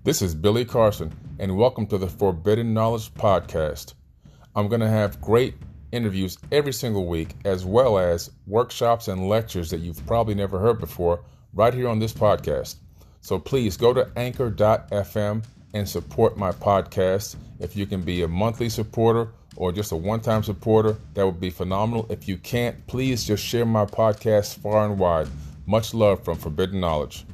This is Billy Carson, and welcome to the Forbidden Knowledge Podcast. I'm going to have great interviews every single week, as well as workshops and lectures that you've probably never heard before, right here on this podcast. So please go to anchor.fm and support my podcast. If you can be a monthly supporter or just a one-time supporter, that would be phenomenal. If you can't, please just share my podcast far and wide. Much love from Forbidden Knowledge.